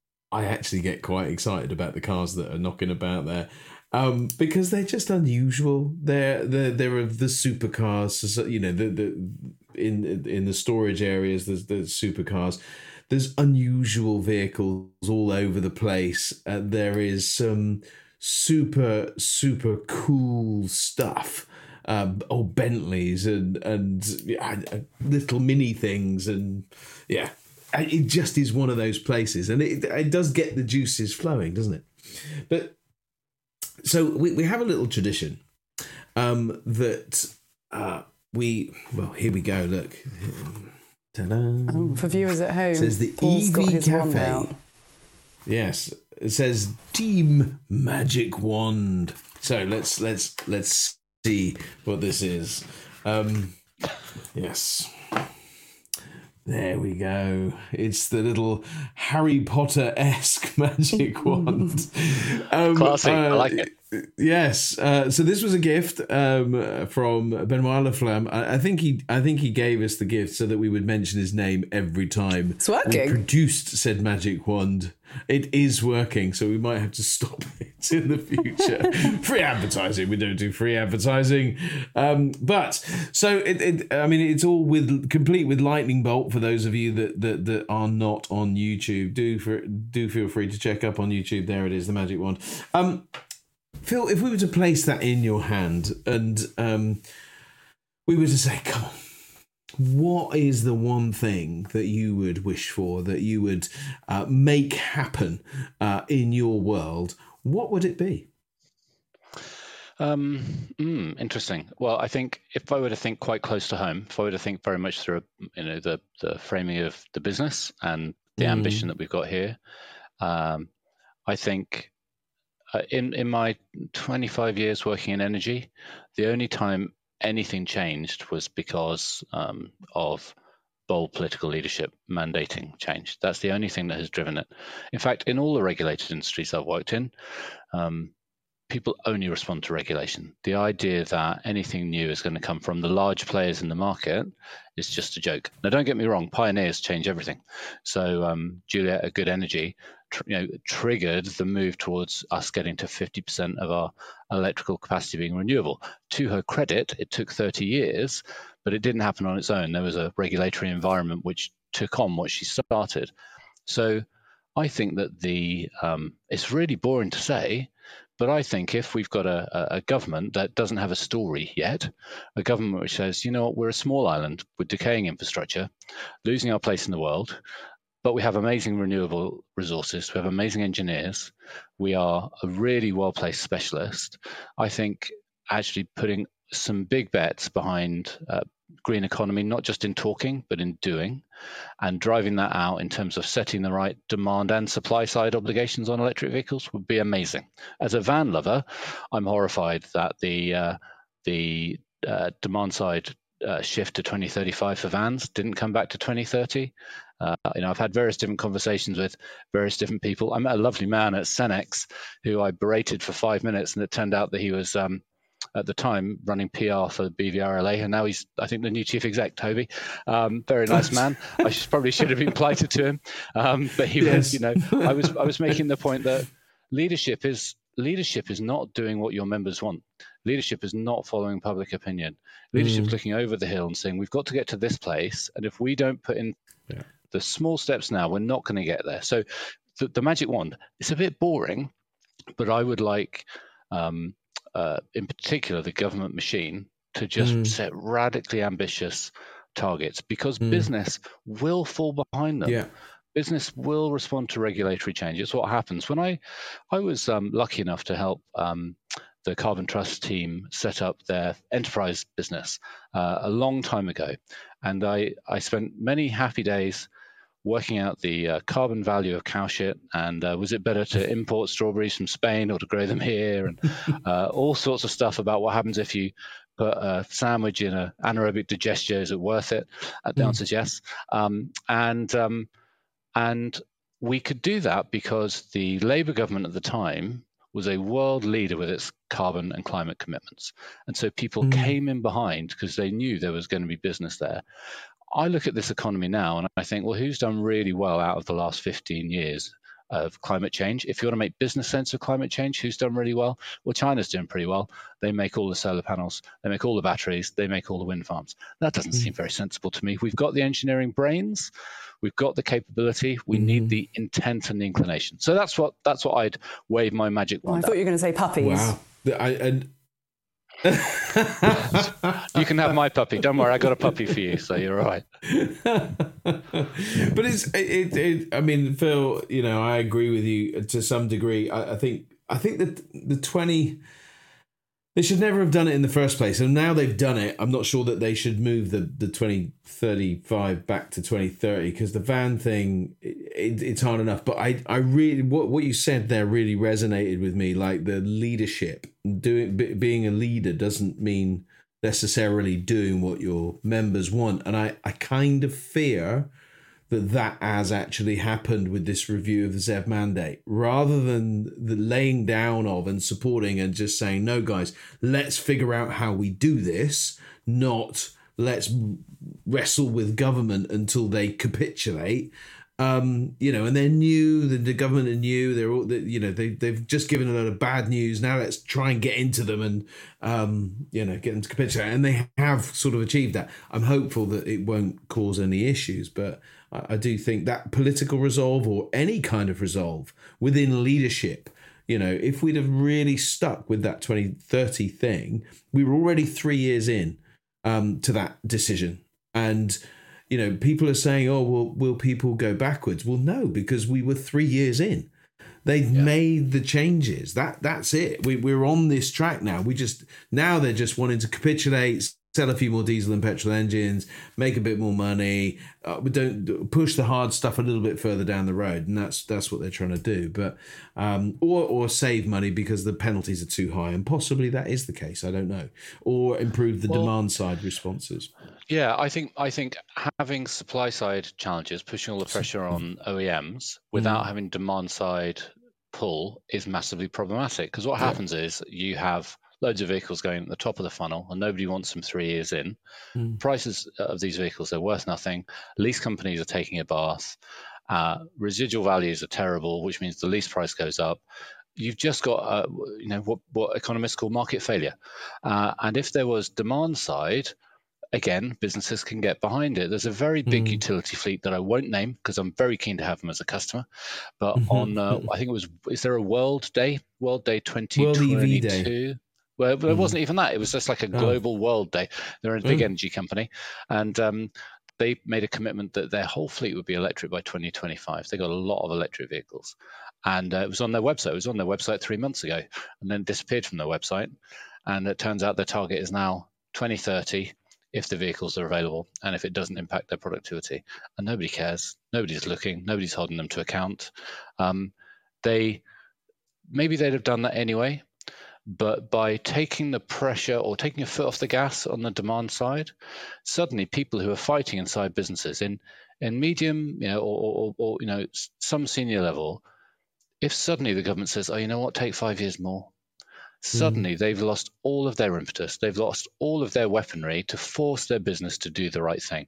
I actually get quite excited about the cars that are knocking about there, um, because they're just unusual. They're they're they're of the supercars, you know, the the in in the storage areas. There's the supercars. There's unusual vehicles all over the place. Uh, there is some super, super cool stuff. Um, oh, Bentleys and and yeah, little mini things. And yeah, it just is one of those places. And it, it does get the juices flowing, doesn't it? But so we, we have a little tradition um, that uh, we, well, here we go, look. Oh, for viewers at home, it says the Paul's E V Cafe. Out. Yes, it says Team Magic Wand. So let's let's let's see what this is. Um, yes. There we go. It's the little Harry Potter-esque magic wand. Um, Classy. uh, I like it. Yes. Uh, so this was a gift um, from Benoit Laflamme. I, I think he, I think he gave us the gift so that we would mention his name every time It's working. we produced said magic wand. It is working, so we might have to stop it in the future. Free advertising. We don't do free advertising. Um, but so it, it, I mean, it's all with complete with lightning bolt for those of you that that, that are not on YouTube. Do for, do feel free to check up on YouTube. There it is, the magic wand. Um, Phil, if we were to place that in your hand and um, we were to say, come on, what is the one thing that you would wish for, that you would uh, make happen uh, in your world, what would it be? Um, mm, interesting. Well, I think if I were to think quite close to home, if I were to think very much through, you know, the the framing of the business and the mm. ambition that we've got here, um, I think uh, in in my twenty-five years working in energy, the only time anything changed was because um, of bold political leadership mandating change. That's the only thing that has driven it. In fact, in all the regulated industries I've worked in, um, people only respond to regulation. The idea that anything new is going to come from the large players in the market is just a joke. Now, don't get me wrong, pioneers change everything. So um, Juliet at Good Energy tr- you know, triggered the move towards us getting to fifty percent of our electrical capacity being renewable. To her credit, it took thirty years, but it didn't happen on its own. There was a regulatory environment which took on what she started. So I think that the um, it's really boring to say, but I think if we've got a, a government that doesn't have a story yet, a government which says, you know what, we're a small island with decaying infrastructure, losing our place in the world, but we have amazing renewable resources, we have amazing engineers, we are a really well-placed specialist. I think actually putting some big bets behind uh, green economy, not just in talking, but in doing, and driving that out in terms of setting the right demand and supply side obligations on electric vehicles would be amazing. As a van lover, I'm horrified that the uh, the uh, demand side uh, shift to twenty thirty-five for vans didn't come back to twenty thirty. Uh, you know, I've had various different conversations with various different people. I met a lovely man at Cenex who I berated for five minutes, and it turned out that he was um, at the time running P R for B V R L A, and now he's, I think, the new chief exec, Toby. Um, very nice man. I should, probably should have been plighted to him, um, but he yes. was, you know, I was I was making the point that leadership is leadership is not doing what your members want. Leadership is not following public opinion. Leadership is mm. looking over the hill and saying, we've got to get to this place, and if we don't put in yeah. the small steps now, we're not going to get there. So the, the magic wand, it's a bit boring, but I would like, um, uh, in particular, the government machine to just mm. set radically ambitious targets, because mm. business will fall behind them. Yeah. Business will respond to regulatory change. It's what happens. When I, I was um, lucky enough to help um, the Carbon Trust team set up their enterprise business uh, a long time ago. And I, I spent many happy days working out the uh, carbon value of cow shit, and uh, was it better to import strawberries from Spain or to grow them here, and uh, all sorts of stuff about what happens if you put a sandwich in an anaerobic digester. Is it worth it? Uh, the mm. answer is yes. Um, and um, and we could do that because the Labour government at the time was a world leader with its carbon and climate commitments. And so people mm. came in behind because they knew there was going to be business there. I look at this economy now and I think, well, who's done really well out of the last fifteen years of climate change? If you want to make business sense of climate change, who's done really well? Well, China's doing pretty well. They make all the solar panels, they make all the batteries, they make all the wind farms. That doesn't mm. seem very sensible to me. We've got the engineering brains, we've got the capability, we mm. need the intent and the inclination. So that's what that's what I'd wave my magic wand. Oh, I thought at. you were going to say puppies. Wow. I, and you can have my puppy. Don't worry, I got a puppy for you, so you're all right. But it's it, it. I mean, Phil, you know, I agree with you to some degree. I, I think I think that the twenty. They should never have done it in the first place, and now they've done it. I'm not sure that they should move the, the twenty thirty-five back to twenty thirty, because the van thing, it, it's hard enough. But I, I really, what what you said there really resonated with me, like the leadership doing be, being a leader doesn't mean necessarily doing what your members want. And I, I kind of fear that that has actually happened with this review of the Z E V mandate, rather than the laying down of and supporting and just saying, no, guys, let's figure out how we do this, not let's wrestle with government until they capitulate. Um, you know, and they're new, the, the government are new, they're all, they, you know, they, they've just given a lot of bad news. Now let's try and get into them and, um, you know, get them to capitulate. And they have sort of achieved that. I'm hopeful that it won't cause any issues, but I, I do think that political resolve, or any kind of resolve within leadership, you know, if we'd have really stuck with that twenty thirty thing, we were already three years in um, to that decision. And you know, people are saying, oh, well, will people go backwards? Well, no, because we were three years in. They've yeah. made the changes. That That's it. We, we're on this track now. We just, now they're just wanting to capitulate, sell a few more diesel and petrol engines, make a bit more money. Uh, we don't push the hard stuff a little bit further down the road. And that's that's what they're trying to do. But um, or, or save money because the penalties are too high. And possibly that is the case. I don't know. Or improve the well, demand side responses. Yeah, I think I think having supply side challenges, pushing all the pressure on O E Ms without mm. having demand side pull is massively problematic. Because what yeah. happens is you have loads of vehicles going at the top of the funnel and nobody wants them three years in. Mm. Prices of these vehicles are worth nothing. Lease companies are taking a bath. Uh, residual values are terrible, which means the lease price goes up. You've just got, uh, you know, what, what economists call market failure. Uh, and if there was demand side, again, businesses can get behind it. There's a very big mm. utility fleet that I won't name because I'm very keen to have them as a customer. But mm-hmm. on, uh, I think it was, is there a World Day? World Day twenty twenty-two? World E V Day. Well, mm. it wasn't even that. It was just like a global oh. World Day. They're a big mm. energy company. And um, they made a commitment that their whole fleet would be electric by twenty twenty-five. They got a lot of electric vehicles. And uh, it was on their website. It was on their website three months ago and then disappeared from their website. And it turns out their target is now twenty thirty. If the vehicles are available and if it doesn't impact their productivity. And nobody cares. Nobody's looking. Nobody's holding them to account. Um, they maybe they'd have done that anyway, but by taking the pressure or taking a foot off the gas on the demand side, suddenly people who are fighting inside businesses in in medium, you know, or, or, or you know, some senior level, if suddenly the government says, oh, you know what, take five years more. Suddenly, mm. they've lost all of their impetus. They've lost all of their weaponry to force their business to do the right thing.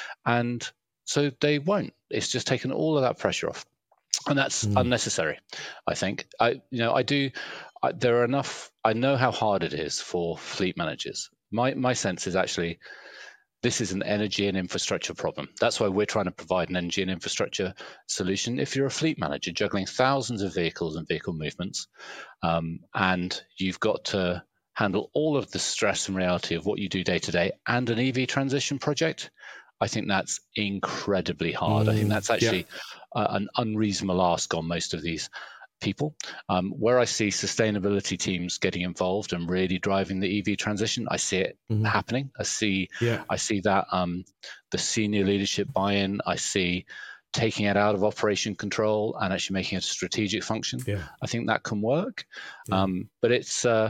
And so they won't. It's just taken all of that pressure off. And that's mm. unnecessary, I think. I, you know, I do, I, there are enough, I know how hard it is for fleet managers. My, my sense is actually, this is an energy and infrastructure problem. That's why we're trying to provide an energy and infrastructure solution. If you're a fleet manager juggling thousands of vehicles and vehicle movements, um, and you've got to handle all of the stress and reality of what you do day to day and an E V transition project, I think that's incredibly hard. Mm, I think that's actually yeah. uh, an unreasonable ask on most of these people. Um, where I see sustainability teams getting involved and really driving the E V transition, I see it mm-hmm. happening. I see, yeah. I see that um, the senior leadership buy-in. I see taking it out of operation control and actually making it a strategic function. Yeah. I think that can work, yeah. um, but it's uh,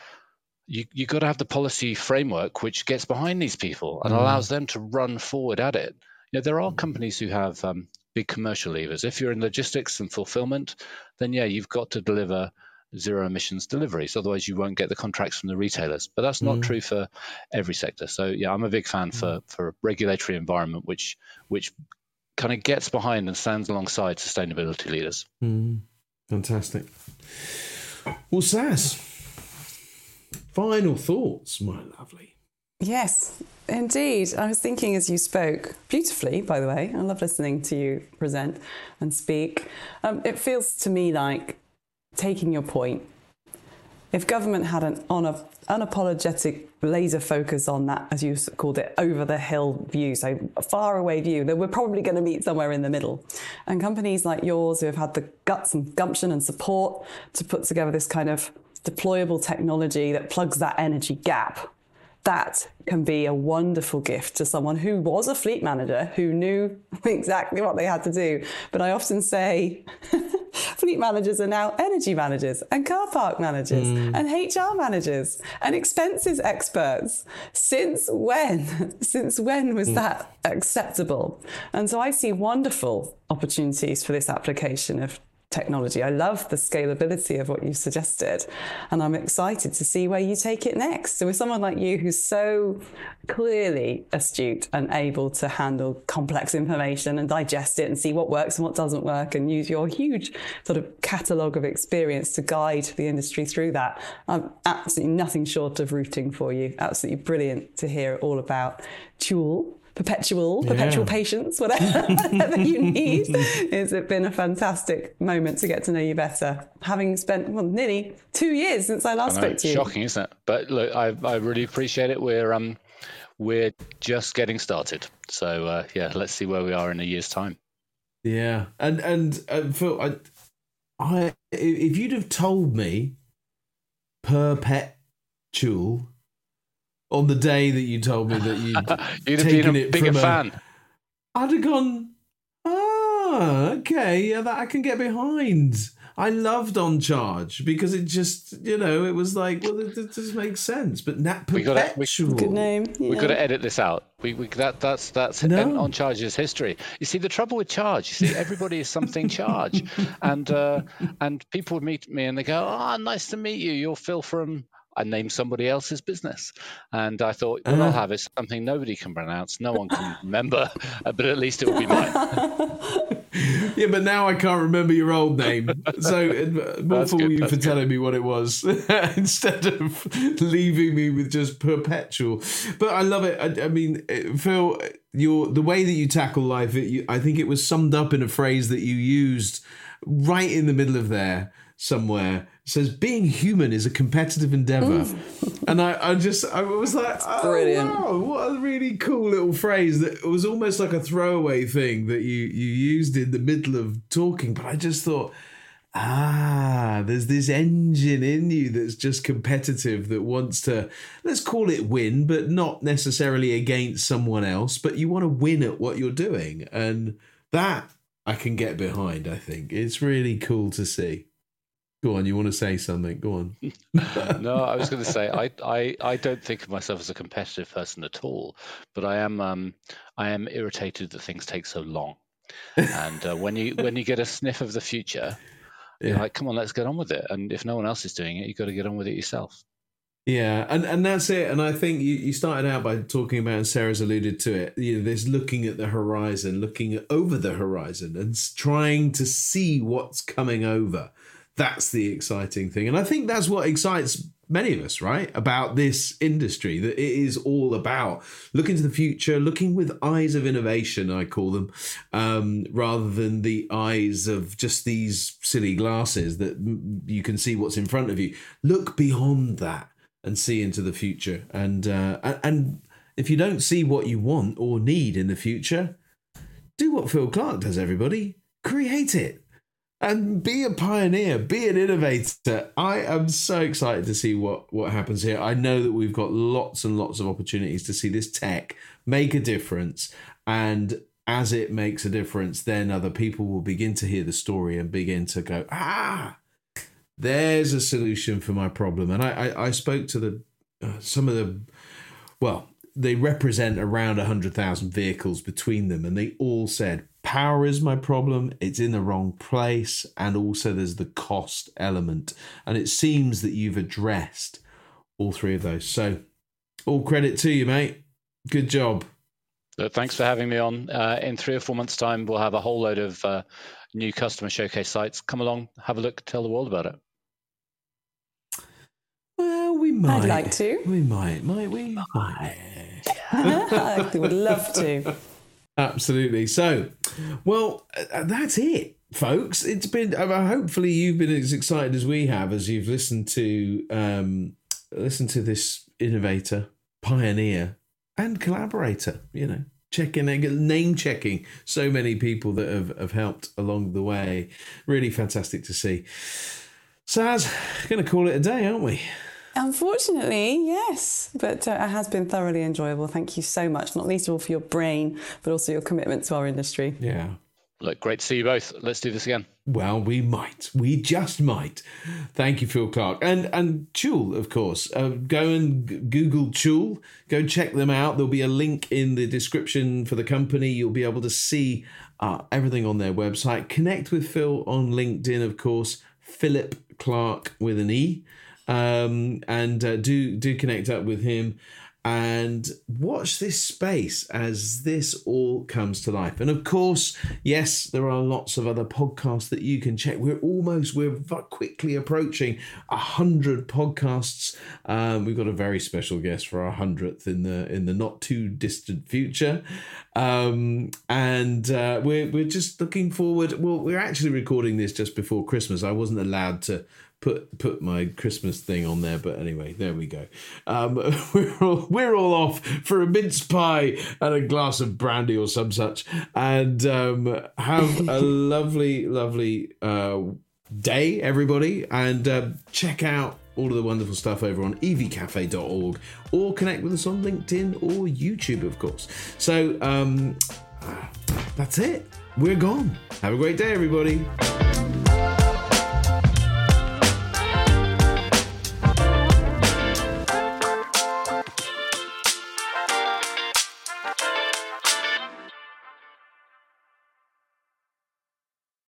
you you got to have the policy framework which gets behind these people and mm. allows them to run forward at it. You know, there are mm. companies who have um, big commercial levers. If you're in logistics and fulfillment, then yeah, you've got to deliver zero emissions deliveries. Otherwise, you won't get the contracts from the retailers. But that's not mm. true for every sector. So yeah, I'm a big fan mm. for for a regulatory environment which which kind of gets behind and stands alongside sustainability leaders. Mm. Fantastic. Well, Saz, final thoughts, my lovely. Yes, indeed. I was thinking as you spoke, beautifully, by the way. I love listening to you present and speak. Um, it feels to me like, taking your point, if government had an un- unapologetic laser focus on that, as you called it, over-the-hill view, so a far-away view, then we're probably going to meet somewhere in the middle. And companies like yours who have had the guts and gumption and support to put together this kind of deployable technology that plugs that energy gap, that can be a wonderful gift to someone who was a fleet manager, who knew exactly what they had to do. But I often say, fleet managers are now energy managers and car park managers mm. and H R managers and expenses experts. Since when? Since when was mm. that acceptable? And so I see wonderful opportunities for this application of technology. I love the scalability of what you've suggested, and I'm excited to see where you take it next. So with someone like you who's so clearly astute and able to handle complex information and digest it and see what works and what doesn't work and use your huge sort of catalogue of experience to guide the industry through that, I'm absolutely nothing short of rooting for you. Absolutely brilliant to hear all about Joule. Perpetual, perpetual yeah. patience, whatever, whatever you need. It's been a fantastic moment to get to know you better, having spent well, nearly two years since I last I know, spoke to you. Shocking, isn't it? But look, I, I really appreciate it. We're um, we're just getting started. So uh, yeah, let's see where we are in a year's time. Yeah, and and uh, Phil, I, I, if you'd have told me perpetual on the day that you told me that you'd, you'd have taken been a it bigger from fan. A, I'd have gone, ah, okay, yeah, that I can get behind. I loved On Charge because it just, you know, it was like, well, it, it just makes sense. But Nat Perpetual, we, good name. Yeah. We've got to edit this out. We, we that that's that's no. On Charge's history. You see, the trouble with Charge, you see, everybody is something Charge, and uh, and people would meet me and they go, oh, nice to meet you. You're Phil from. I named somebody else's business, and I thought what uh, I'll have is something nobody can pronounce, no one can remember, but at least it will be mine. Yeah, but now I can't remember your old name, so more for you for good. telling me what it was instead of leaving me with just perpetual. But I love it. I, I mean, Phil, your the way that you tackle life, it, you, I think it was summed up in a phrase that you used right in the middle of there somewhere. It says being human is a competitive endeavor. And I, I just I was like, oh, brilliant. Wow, what a really cool little phrase that it was almost like a throwaway thing that you you used in the middle of talking. But I just thought, ah, there's this engine in you that's just competitive, that wants to, let's call it win, but not necessarily against someone else, but you want to win at what you're doing. And that I can get behind, I think. It's really cool to see. Go on, you want to say something? Go on. No, I was going to say I, I, I don't think of myself as a competitive person at all, but I am um I am irritated that things take so long. And uh, when you when you get a sniff of the future, yeah. you're like, come on, let's get on with it. And if no one else is doing it, you've got to get on with it yourself. Yeah, and, and that's it. And I think you, you started out by talking about, and Sarah's alluded to it, you know, this looking at the horizon, looking over the horizon and trying to see what's coming over. That's the exciting thing. And I think that's what excites many of us, right? About this industry, that it is all about looking to the future, looking with eyes of innovation, I call them, um, rather than the eyes of just these silly glasses that you can see what's in front of you. Look beyond that and see into the future. And uh, and if you don't see what you want or need in the future, do what Phil Clark does, everybody. Create it. And be a pioneer, be an innovator. I am so excited to see what, what happens here. I know that we've got lots and lots of opportunities to see this tech make a difference. And as it makes a difference, then other people will begin to hear the story and begin to go, ah, there's a solution for my problem. And I, I, I spoke to the uh, some of the, well, they represent around one hundred thousand vehicles between them. And they all said, power is my problem, it's in the wrong place, and also there's the cost element. And it seems that you've addressed all three of those. So all credit to you, mate. Good job. So thanks for having me on. Uh, in three or four months' time, we'll have a whole load of uh, new customer showcase sites. Come along, have a look, tell the world about it. Well, we might. I'd like to. We might, might we? Might. I would love to. Absolutely. So, well, uh, that's it, folks. It's been. Uh, hopefully, you've been as excited as we have as you've listened to um, listened to this innovator, pioneer, and collaborator. You know, checking, name checking so many people that have, have helped along the way. Really fantastic to see. Saz, going to call it a day, aren't we? Unfortunately, yes, but uh, it has been thoroughly enjoyable. Thank you so much, not least of all for your brain, but also your commitment to our industry. Yeah. Look, great to see you both. Let's do this again. Well, we might. We just might. Thank you, Phil Clark. And and Tulle, of course. Uh, go and g- Google Tulle. Go check them out. There'll be a link in the description for the company. You'll be able to see uh, everything on their website. Connect with Phil on LinkedIn, of course. Philip Clark with an E. Um, and uh, do do connect up with him. And watch this space as this all comes to life. And of course, yes, there are lots of other podcasts that you can check. We're almost, we're quickly approaching a hundred podcasts. Um, we've got a very special guest for our hundredth in the in the not too distant future. Um, and uh, we're we're just looking forward. Well, we're actually recording this just before Christmas. I wasn't allowed to put put my Christmas thing on there, but anyway, there we go. Um, we're all we're all off for a mince pie and a glass of brandy or some such, and um, have a lovely, lovely uh, day, everybody, and uh, check out all of the wonderful stuff over on e v cafe dot org, or connect with us on LinkedIn or YouTube, of course. So um, that's it. We're gone. Have a great day, everybody.